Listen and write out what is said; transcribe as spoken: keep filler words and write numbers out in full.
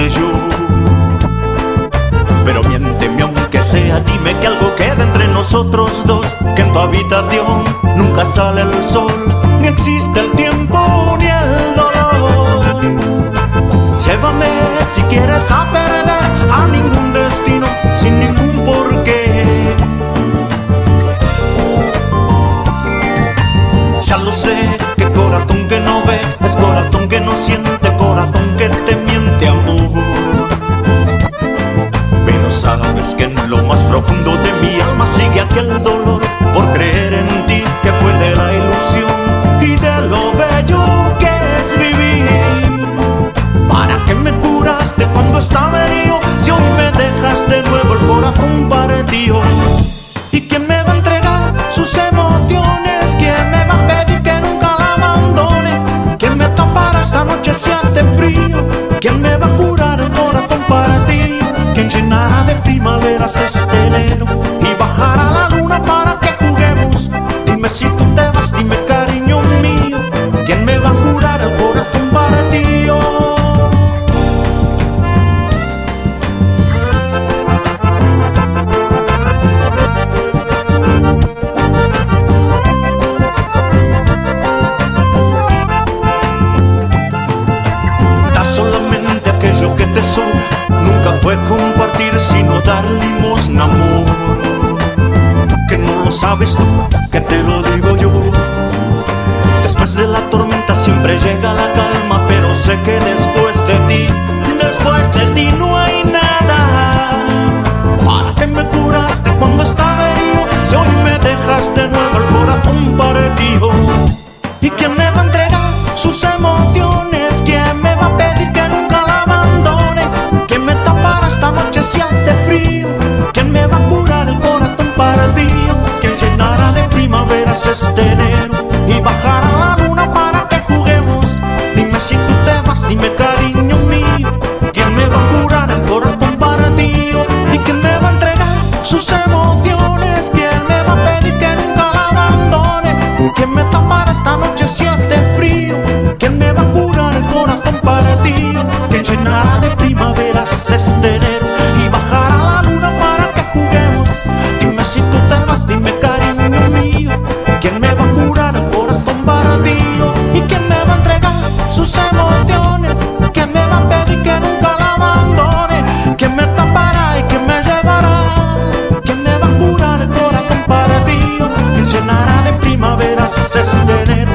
puse yo. Pero miénteme aunque sea, dime que algo queda entre nosotros dos, que en tu habitación nunca sale el sol, ni existe el tiempo ni el dolor. Llévame si quieres a perder a ningún destino, sin ningún porqué. Ya lo sé, que corazón que no ve es corazón que no siente, corazón que te miente, amor. Pero sabes que en lo más profundo de mi alma sigue aquel dolor por creer en ti, que fue de la ilusión y de lo bello que es vivir. ¿Para qué me curaste cuando estaba herido, si hoy me dejas de nuevo el corazón partido? ¿Y quién me va a entregar sus emociones? ¿Quién me va a pedir que nunca la abandone? ¿Quién me tapará esta noche si hace frío? ¿Quién me va a curar el corazón para ti? ¿Quién llenará de primaveras este enero y bajará la luna para que juguemos? Dime si tú te vas, dime cariño mío, ¿quién me va a curar el corazón para ti? Solamente aquello que te sobra, nunca fue compartir sino dar limosna, amor. Que no lo sabes tú, que te lo digo yo. Después de la tormenta siempre llega la calma, pero sé que después de ti, después de ti no hay nada. ¿Para qué me curaste cuando estaba herido, si hoy me dejas de nuevo el corazón partido? ¿Y quién me va a entregar sus emociones? ¿Quién me va a pedir que nunca la abandone? ¿Quién me tapará esta noche si hace frío? ¿Quién me va a curar el corazón partido? ¿Quién llenará de primaveras este enero y bajará la luna para que juguemos? Dime si tú te vas, dime cariño mío, ¿quién me va a curar el corazón partido? ¿Y quién me va a entregar sus emociones? ¿Quién me va a pedir que nunca la abandone? ¿Quién me tapará esta noche si hace frío? ¿Quién me va a curar el corazón partido? ¿Quién llenará de primaveras este enero y bajará la luna para que juguemos? Dime si tú te vas, dime cariño mío, ¿quién me va a curar el corazón partido? ¿Y quién me va a entregar sus emociones? ¿Quién me va a pedir que nunca la abandone? ¿Quién me tapará y quién me llevará? ¿Quién me va a curar el corazón partido? ¿Quién llenará de primaveras este enero